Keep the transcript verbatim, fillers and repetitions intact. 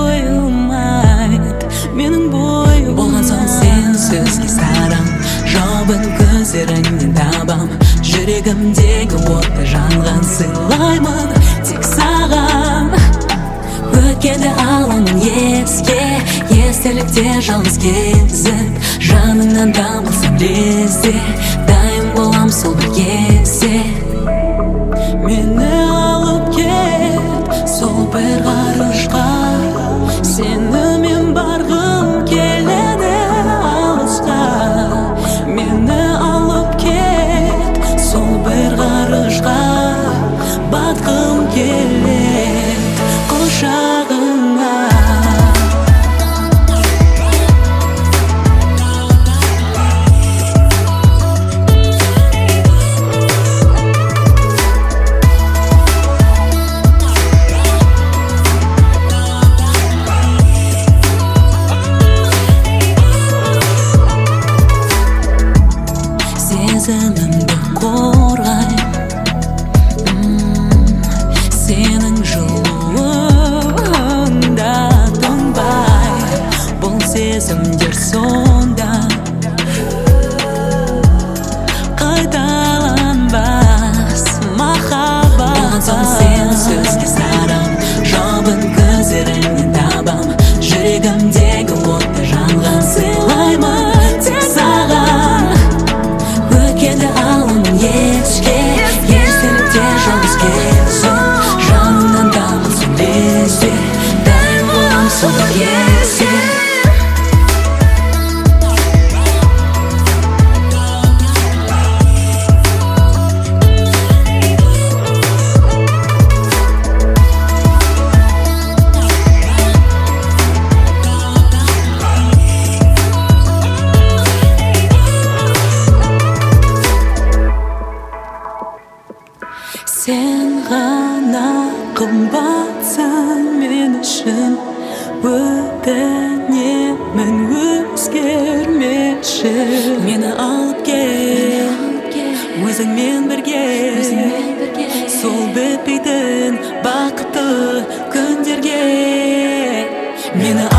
бойым айт, менің бойым болған соң сенсіз сарам, жауабын көздеріңнен табам. Жүрегімдегі отты жанған сыйлаймын тек саған. Өткенді аламын еске, естелікте жалғыз кезіп, жаныңнан табылсам лезде, дайын болам сол бір кезде. Мені алып кет сол бір ғарышқа, сенімен барғым келеді алысқа. Мені алып кет сол бір ғарышқа, батқым келеді құшағыңа. Сезімімді қорғай, сенің жылуыңда тұнбай, бұл сезімдер сонда қайталанбас махаббат. Болған соң сенсіз сарам, жауабын көздеріңнен табам. Жүрегімдегі отты жанған сыйлаймын тек саған. Өткенді аламын еске, естелікте жалғыз кезіп, жанымнан табылсам лезде, дайын болам сол бір кезде. Сен ғана қымбатсың мен үшін, өтінемін өзгермеші. Мені алып кел өзіңмен бірге, сол бітпейтін бақытты күндерге. Мені